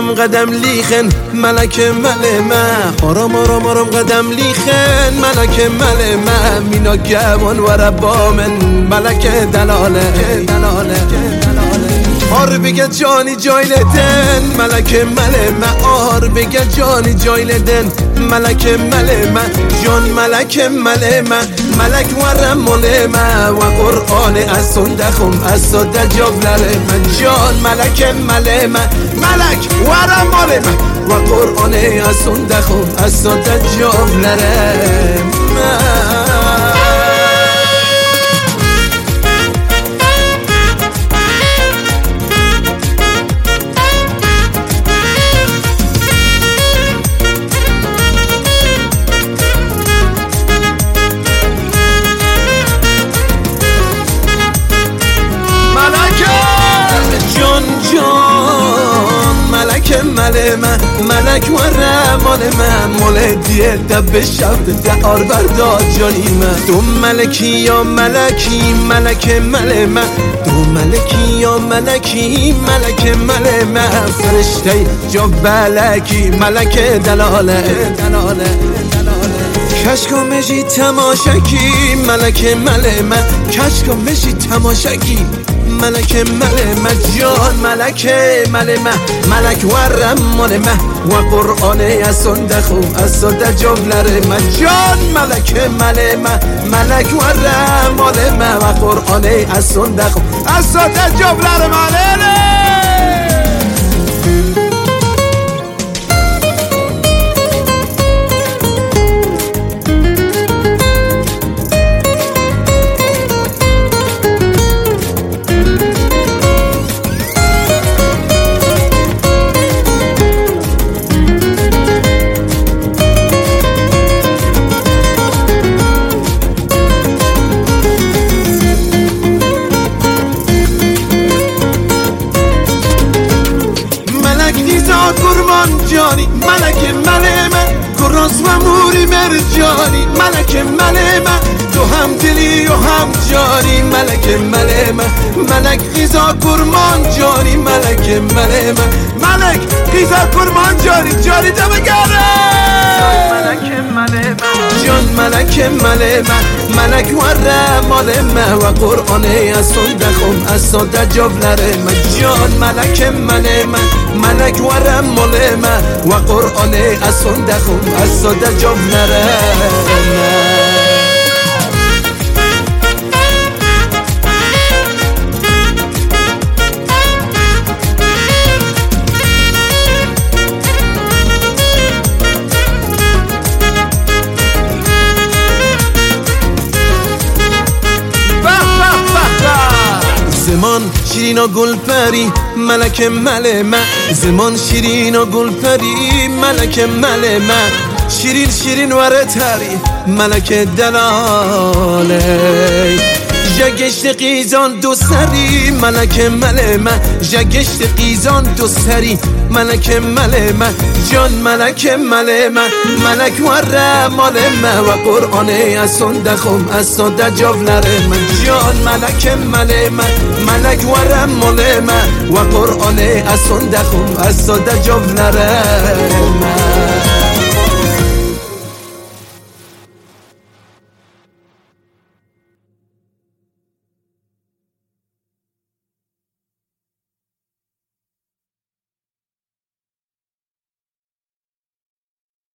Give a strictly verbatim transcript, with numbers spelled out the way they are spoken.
آرام قدم لیخن ملک مل ما آرام آرام آرام قدم لیخن ملک مل ما مینا گوان و ربامن ملک دلاله دلاله آر بگه جانی جایلدن ملک مل ما آر بگه جانی جایلدن ملک مل ما جان ملک مل ما ملک ورم مل ما و قرآن از صندخم از صده جبلر من جان ملک مل ما ملک ورم مل ما و قرآن از صندخم از صده جبلر من مل من ملک و رمال من مال دیه دب شب دعار برداد جانی من تو ملکی یا ملکی ملک مل من تو ملکی یا ملکی ملک مل من فرشته جا بلکی ملک دلاله دلاله کشکا مشی تماشکی ملک مل من کشکا مشی تماشکی ملک مل ما جان ملک مل ما ملک ورم مال ما و قرآن از صندخم از صده جبلر ما جان ملک مل ما ملک ورم مال ما و قرآن از صندخم از صده جبلر ماله قربان جانی ملک مل من کراس و موری مرجانی ملک مل من تو هم دلی و هم جانی ملک مل من ملک غذا قربان جانی ملک مل من ملک غذا قربان جانی جانی دم گره ملک مل جان ملک مل من ملک ور مال من و قرآن از صندخم از صده جبلر من جان ملک مل من ملک ور مال من و قرآن از صندخم از صده جبلر من زمان شیرین و گل پری ملک مل من زمان شیرین و گل پری ملک مل من شیرین شیرین وره تری ملک دلاله جگشت قیزان دو سری ملک مل من جگشت قیزان دو سری ملک مل من جان ملک مل من ملک ور مال من و قرآن از صندخم از صده جبلر من جان ملک مل من ملک ور مال من و قرآن از صندخم از صده جبلر من